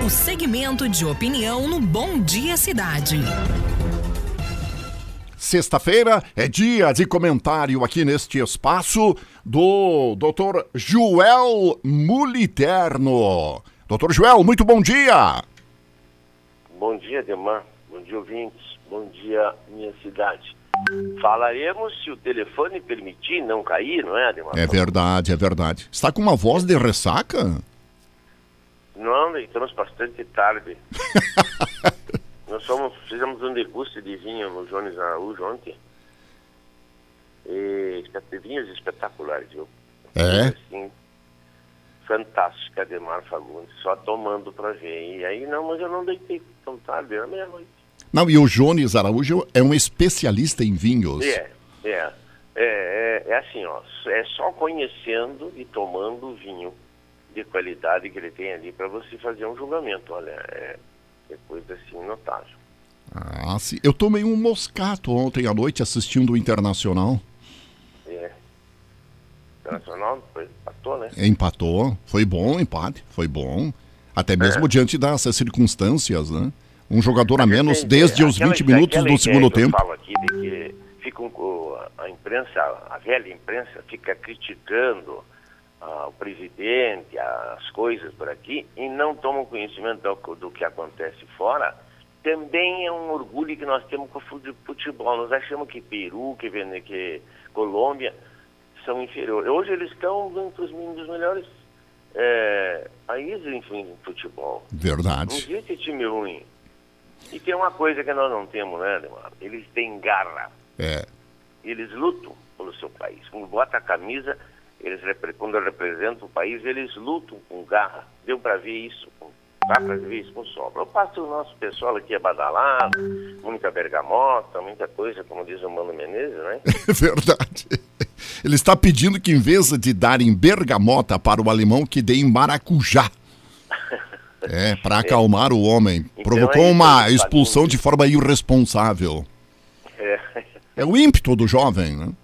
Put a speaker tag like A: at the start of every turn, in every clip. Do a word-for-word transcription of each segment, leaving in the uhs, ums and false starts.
A: o segmento de opinião no Bom Dia Cidade.
B: Sexta-feira é dia de comentário aqui neste espaço do doutor Joel Muliterno. doutor Joel, muito bom dia.
C: Bom dia, Ademar. Bom dia, ouvintes. Bom dia, minha cidade. Falaremos se o telefone permitir não cair, não é, Ademar?
B: É verdade, é verdade. Está com uma voz de ressaca?
C: Não, entramos bastante tarde. Nós fomos, fizemos um deguste de vinho no Jones Araújo ontem. E vinhos espetaculares, viu?
B: É?
C: Assim, fantástica, Ademar Fagundes. Só tomando pra ver. E aí, não, mas eu não deitei tão tarde, era meia-noite.
B: Não, e o Jones Araújo é um especialista em vinhos.
C: É, é. É, é, é assim, ó. É só conhecendo e tomando o vinho de qualidade que ele tem ali para você fazer um julgamento. Olha, é, é coisa assim notável.
B: Ah, sim. Eu tomei um moscato ontem à noite assistindo o Internacional.
C: É. Internacional foi, empatou, né?
B: Empatou. Foi bom o empate, foi bom. Até mesmo é. diante das circunstâncias, né? Um jogador a menos tem, desde é, os vinte minutos do segundo tempo.
C: Eu falo aqui de que ficam, a imprensa, a velha imprensa, fica criticando Uh, o presidente, as coisas por aqui, e não tomam conhecimento do, do que acontece fora. Também é um orgulho que nós temos com o futebol. Nós achamos que Peru, que, que Colômbia são inferiores. Hoje eles estão entre os dos melhores é, países em, em futebol.
B: Verdade.
C: Não existe time ruim. E tem uma coisa que nós não temos, né, Ademar? Eles têm garra.
B: É.
C: Eles lutam pelo seu país. Quando bota a camisa, eles, quando representam o país, eles lutam com garra. Deu para ver isso, dá para ver isso com sobra. Eu passo o nosso pessoal aqui é badalado, muita bergamota, muita coisa, como diz o Mano Menezes, né?
B: É verdade. Ele está pedindo que, em vez de darem bergamota para o alemão, que deem maracujá. É, para acalmar é. o homem. Então, provocou é uma expulsão de forma irresponsável. É. É o ímpeto do jovem, né?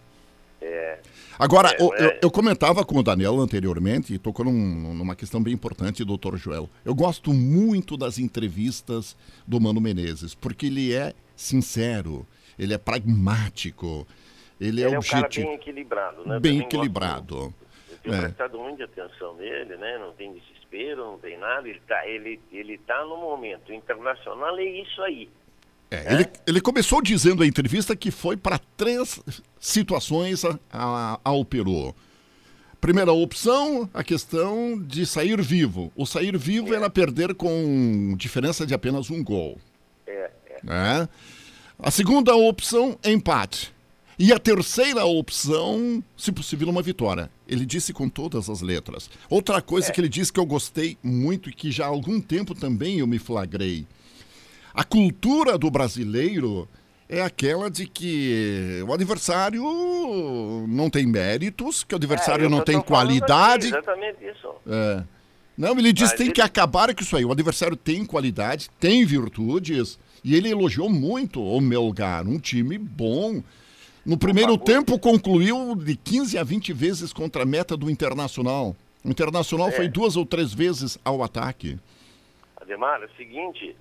B: Agora, é, eu, é... Eu, eu comentava com o Daniel anteriormente, e tocou num, numa questão bem importante, doutor Joel. Eu gosto muito das entrevistas do Mano Menezes, porque ele é sincero, ele é pragmático, ele, ele é objetivo.
C: Ele é um cara bem equilibrado, né?
B: Bem equilibrado.
C: Gosto, eu tenho é. prestado muita atenção nele, né? Não tem desespero, não tem nada. Ele tá, ele, ele tá no momento internacional, é isso aí.
B: É, é? Ele, ele começou dizendo a entrevista que foi para três situações a, a, ao Peru. Primeira opção, a questão de sair vivo. O sair vivo é. era perder com diferença de apenas um gol.
C: É, é.
B: É. A segunda opção, empate. E a terceira opção, se possível, uma vitória. Ele disse com todas as letras. Outra coisa é. que ele disse que eu gostei muito e que já há algum tempo também eu me flagrei. A cultura do brasileiro é aquela de que o adversário não tem méritos, que o adversário é, não tem qualidade.
C: Assim, exatamente isso.
B: É. Não, ele diz que tem ele... que acabar com isso aí. O adversário tem qualidade, tem virtudes, e ele elogiou muito o Melgar, um time bom. No primeiro tempo concluiu de quinze a vinte vezes contra a meta do Internacional. O Internacional é. foi duas ou três vezes ao ataque.
C: Ademar, é o seguinte...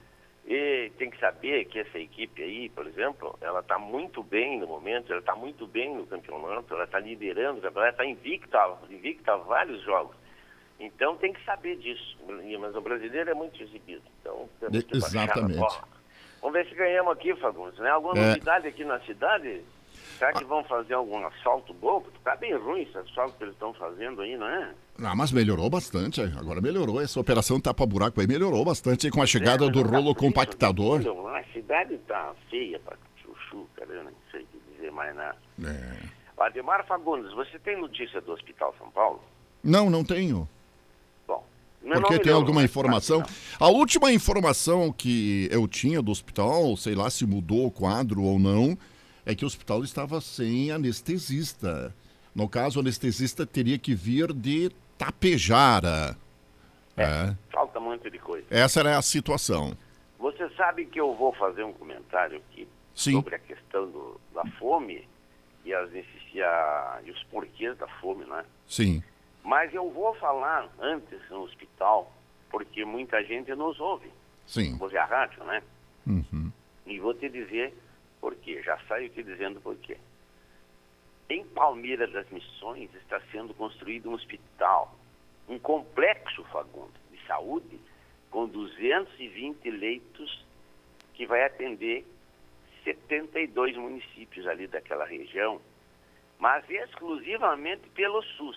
C: E tem que saber que essa equipe aí, por exemplo, ela está muito bem no momento, ela está muito bem no campeonato, ela está liderando o campeonato, ela está invicta, invicta a vários jogos. Então tem que saber disso. Mas o brasileiro é muito exibido. Então temos que
B: Exatamente.
C: baixar na bola. Vamos ver se ganhamos aqui, Fagundes, né? Alguma é. novidade aqui na cidade? Será que vão fazer algum asfalto bom? Porque tá bem ruim esse asfalto que eles estão fazendo aí, não é?
B: Ah, mas melhorou bastante, agora melhorou. Essa operação tapa-buraco aí melhorou bastante com a chegada é, do rolo tá compactador.
C: Frio, a cidade tá feia pra chuchu, cara, eu não sei o que dizer mais nada.
B: É.
C: Ademar Fagundes, você tem notícia do Hospital São Paulo?
B: Não, não tenho.
C: Bom,
B: porque não tem alguma informação? A última informação que eu tinha do hospital, sei lá se mudou o quadro ou não, é que o hospital estava sem anestesista. No caso, o anestesista teria que vir de Tapejara.
C: É, é. Falta muito de coisa.
B: Essa era a situação.
C: Você sabe que eu vou fazer um comentário aqui
B: Sim.
C: sobre a questão do, da fome e, as, e, a, e os porquês da fome, né?
B: Sim.
C: Mas eu vou falar antes no hospital porque muita gente nos ouve.
B: Sim.
C: Ouve a rádio, né?
B: Uhum.
C: E vou te dizer por quê, já saio te dizendo por quê. Em Palmeira das Missões está sendo construído um hospital, um complexo, Fagundo, de saúde, com duzentos e vinte leitos, que vai atender setenta e dois municípios ali daquela região, mas exclusivamente pelo SUS.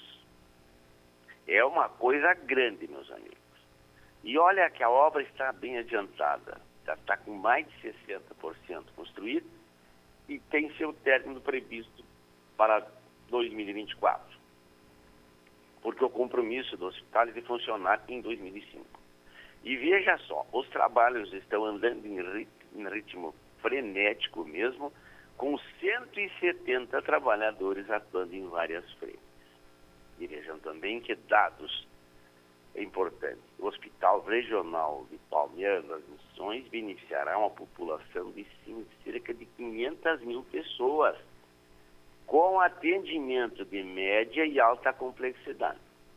C: É uma coisa grande, meus amigos. E olha que a obra está bem adiantada, já está com mais de sessenta por cento construído e tem seu término previsto para dois mil e vinte e quatro. Porque o compromisso do hospital é de funcionar em dois mil e cinco. E veja só, os trabalhos estão andando em ritmo, em ritmo frenético mesmo, com cento e setenta trabalhadores atuando em várias frentes. E vejam também que dados importantes. O Hospital Regional de Palmeira das Missões beneficiará uma população de cerca de quinhentas mil pessoas, com atendimento de média e alta complexidade.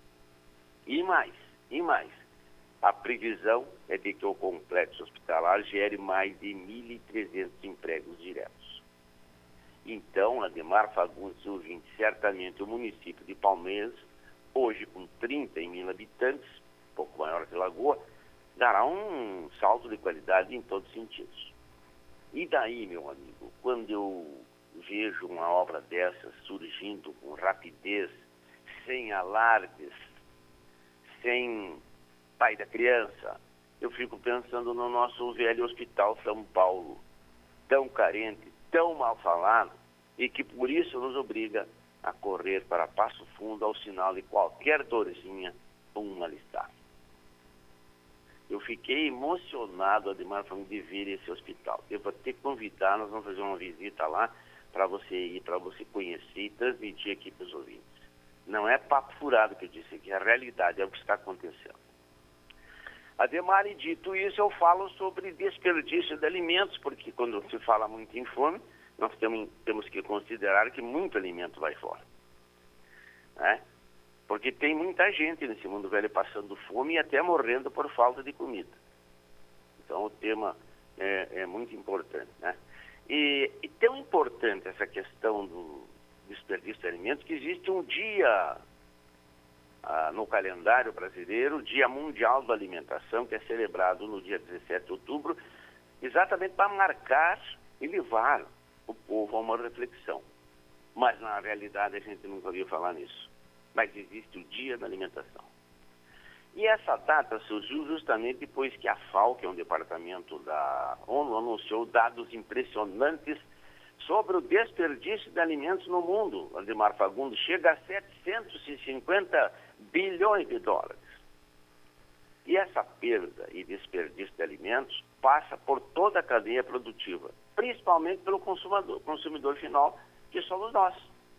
C: E mais, e mais, a previsão é de que o complexo hospitalar gere mais de mil e trezentos empregos diretos. Então, Ademar Fagundes, ouvinte, certamente o município de Palmeiras, hoje com trinta mil habitantes, pouco maior que Lagoa, dará um salto de qualidade em todos os sentidos. E daí, meu amigo, quando eu vejo uma obra dessas surgindo com rapidez, sem alardes, sem pai da criança, eu fico pensando no nosso velho Hospital São Paulo, tão carente, tão mal falado, e que por isso nos obriga a correr para Passo Fundo ao sinal de qualquer dorzinha ou um mal-estar. Eu fiquei emocionado, Ademar, de ver esse hospital. Eu vou ter que convidar, nós vamos fazer uma visita lá para você ir, para você conhecer e transmitir aqui para os ouvintes. Não é papo furado que eu disse aqui, a realidade é o que está acontecendo. Ademar, e dito isso, eu falo sobre desperdício de alimentos, porque quando se fala muito em fome, nós temos, temos que considerar que muito alimento vai fora. Né? Porque tem muita gente nesse mundo velho passando fome e até morrendo por falta de comida. Então o tema é, é muito importante, né? E, e tão importante essa questão do desperdício de alimentos que existe um dia ah, no calendário brasileiro, o Dia Mundial da Alimentação, que é celebrado no dia dezessete de outubro, exatamente para marcar e levar o povo a uma reflexão. Mas na realidade a gente nunca ouviu falar nisso. Mas existe o Dia da Alimentação. E essa data surgiu justamente depois que a FAO, que é um departamento da ONU, anunciou dados impressionantes sobre o desperdício de alimentos no mundo. Ademar Fagundes, chega a setecentos e cinquenta bilhões de dólares. E essa perda e desperdício de alimentos passa por toda a cadeia produtiva, principalmente pelo consumidor, consumidor final, que somos nós.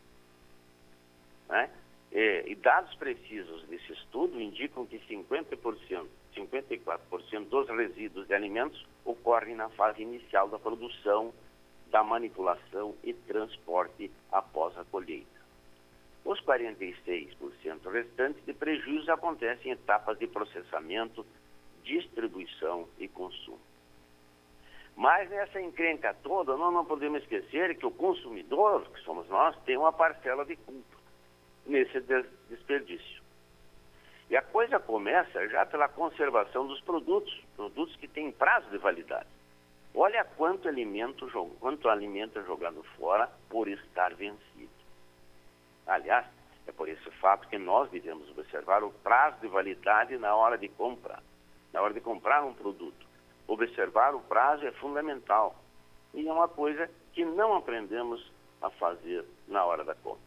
C: Né? E, e dados precisos desse estudo indicam que cinquenta por cento, cinquenta e quatro por cento dos resíduos de alimentos ocorrem na fase inicial da produção, da manipulação e transporte após a colheita. Os quarenta e seis por cento restantes de prejuízos acontecem em etapas de processamento, distribuição e consumo. Mas nessa encrenca toda, nós não podemos esquecer que o consumidor, que somos nós, tem uma parcela de culpa nesse desperdício. E a coisa começa já pela conservação dos produtos, produtos que têm prazo de validade. Olha quanto alimento, quanto alimento é jogado fora por estar vencido. Aliás, é por esse fato que nós devemos observar o prazo de validade na hora de comprar. Na hora de comprar um produto. Observar o prazo é fundamental. E é uma coisa que não aprendemos a fazer na hora da compra.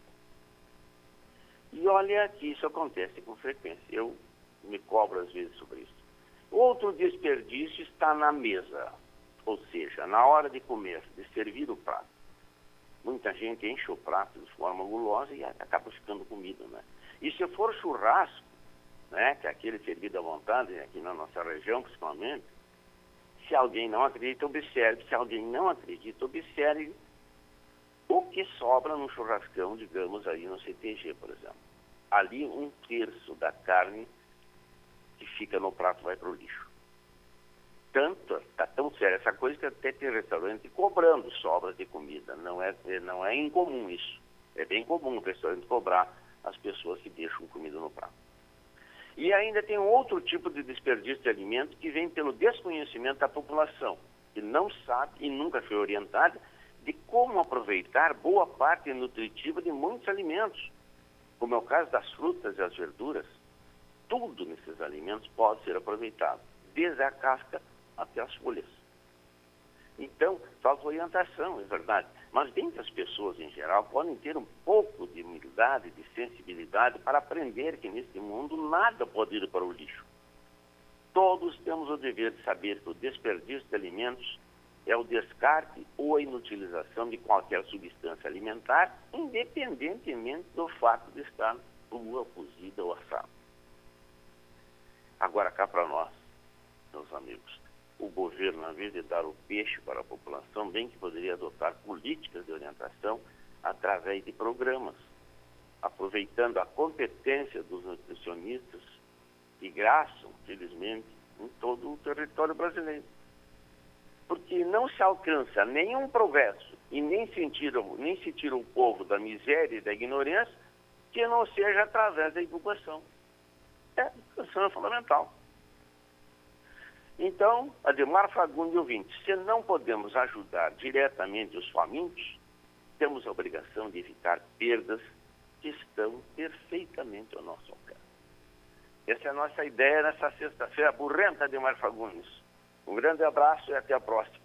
C: E olha que isso acontece com frequência. Eu me cobro às vezes sobre isso. Outro desperdício está na mesa. Ou seja, na hora de comer, de servir o prato. Muita gente enche o prato de forma gulosa e acaba ficando comida, né? E se for churrasco, né, que é aquele servido à vontade, aqui na nossa região principalmente, se alguém não acredita, observe. Se alguém não acredita, observe o que sobra no churrascão, digamos, aí no C T G, por exemplo. Ali um terço da carne que fica no prato vai para o lixo. Tanto, está tão séria essa coisa que até tem restaurante cobrando sobras de comida. Não é, não é incomum isso. É bem comum o restaurante cobrar as pessoas que deixam comida no prato. E ainda tem um outro tipo de desperdício de alimento que vem pelo desconhecimento da população, que não sabe e nunca foi orientada de como aproveitar boa parte nutritiva de muitos alimentos, como é o caso das frutas e as verduras. Tudo nesses alimentos pode ser aproveitado, desde a casca até as folhas. Então, falta orientação, é verdade. Mas dentro das pessoas em geral podem ter um pouco de humildade, de sensibilidade para aprender que neste mundo nada pode ir para o lixo. Todos temos o dever de saber que o desperdício de alimentos é o descarte ou a inutilização de qualquer substância alimentar, independentemente do fato de estar crua, cozida ou assada. Agora cá para nós, meus amigos, o governo, ao invés de dar o peixe para a população, bem que poderia adotar políticas de orientação através de programas, aproveitando a competência dos nutricionistas que graçam, felizmente, em todo o território brasileiro. Porque não se alcança nenhum progresso e nem se tira, nem se tira o povo da miséria e da ignorância que não seja através da educação. É, a educação é fundamental. Então, Ademar Fagundes ouvinte, se não podemos ajudar diretamente os famintos, temos a obrigação de evitar perdas que estão perfeitamente ao nosso alcance. Essa é a nossa ideia nessa sexta-feira burrenta, Ademar Fagundes. Um grande abraço e até a próxima.